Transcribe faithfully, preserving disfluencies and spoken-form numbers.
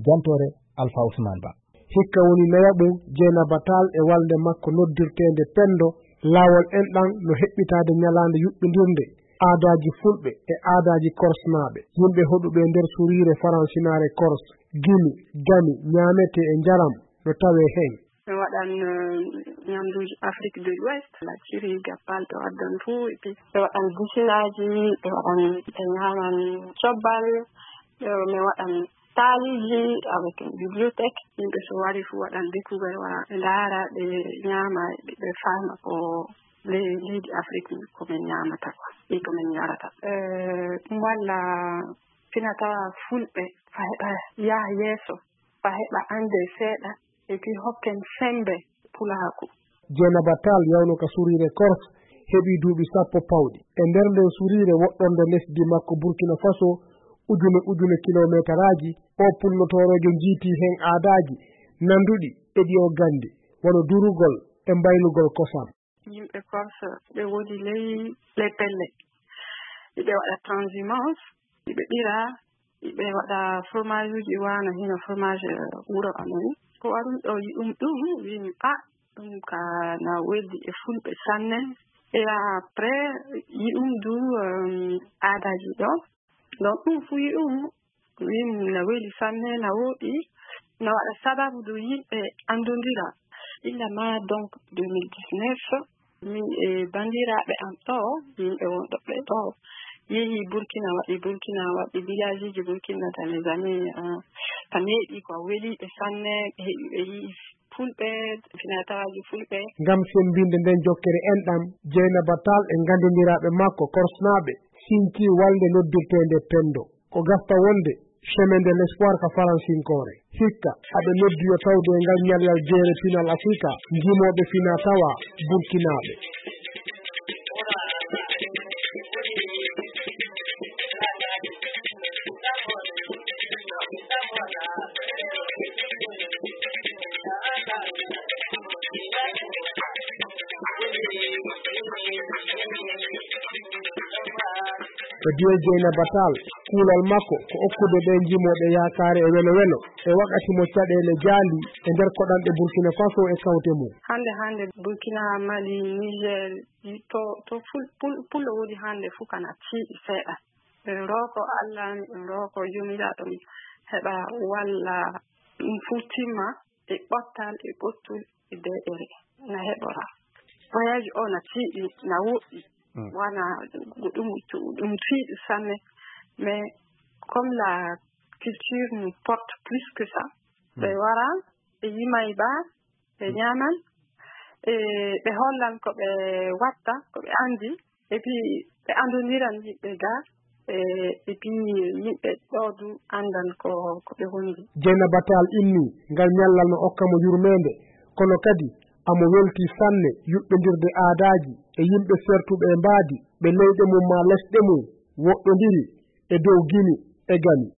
jantore Alpha Ousmane Ba. Hikka woni nayaɓum Dieynaba Tall e walde makko noddirtende Pendo lawol enɗan no heɓɓitade nyalande yuɓɓindirde aadaji fulɓe e aadaji korsnaɓe yimɓe hoɗuɓe nder surire faransinare kors gimi gami ñamete e jaram no tawe hen. Mi waɗan ñamduji Afrique de l'Ouest la ciri gappal ɓe waddan fuu et puis ɓe waɗan bisinaji ɓe waɗan ɓe ñaman cobbal mi waɗan taaliji avec une bibliothèque yimɓe so wari fuu waɗan découvert wara ɓe ndaara ɓe ñaama ɓe faama ko leydi Afrique komin ñamata quoi e komin yarata ɗum walla finata fulɓe fa heɓa yaha yeeso fa heɓa ande seeɗa et puis hokken sembe pulaaku. Dieynaba Tall yawno ka surire Kors heɓi duuɓi sappo pawɗi e nder nden surire woɗɗonde lesdi makko Burkina Faso ujune ujune kilométaraji o pullotorojo jiiti hen aadaji nanduɗi e ɗi o gandi wono durugol e mbaylugol kosam. Yimɓe Corse ɓe woni ley les pelle ɓe waɗa transhumance ɓe ɓira ɓe waɗa fromage uji wana hino fromage wuro amen ko waɗum ɗo yiɗum ɗum wimi a ɗum ka na weldi e fulɓe sanne et après yiɗum du aadaji ɗo donc ɗum fu yiɗum wimi na weli sanne na woɗi na waɗa sababu du yimɓe andodira illama donc deux mille dix-neuf min e bandiraɓe am ɗo yimɓe wonɗo ɓe ɗo yehi Burkina waɗi Burkina waɗi village ji Burkina dans les années tan heeɗi ko weliɓe sanne ɓe yi fulɓe finatawaji fulɓe. Ngam sembinde nden jokkere enɗam Dieynaba Tall e gandidiraɓe makko korsnaɓe sinki walde noddirtende Pendo ko gasta wonde chemin de l'espoir ka faransinkore hikka aɓe noddiyo tawde e ngal ñalyal jeere pinal Afrique jimoɓe fina tawa Burkinaɓe. ko diye Dieynaba Tall kuulal makko ko okkude ɓe jimoɓe yakare e welo welo e wakkati mo caɗele jaali e nder koɗanɗe Burkina Faso e kawte mum. Hande hande Burkina, Mali, Niger to to ful pul pulo woni hande fu kana tiiɗi seeɗa ɓen roko Allah ɓen roko jomiraɗo heɓa walla ɗum fu timma e ɓottal e ɓottul e deɗere na heɓora voyage o na tiiɗi na woɗɗi wana ɗum ɗum tiiɗi sanne mais comme la culture nous porte plus que ça ɓe wara ɓe yimay ba ɓe ñaman e ɓe hollan ko ɓe watta ko ɓe andi et puis ɓe andodiran yimɓe ga et puis yimɓe ɗo du andan ko ko ɓe wondi. Dieynaba Tall inni ngal ñallal no okkamo yurmede kono kadi amo welti sanne yuɓɓindirde aadaji e yimɓe sertuɓe e mbaadi ɓe leyɗe mum ma lesɗe mum woɗɗodiri e dow gimi e gami.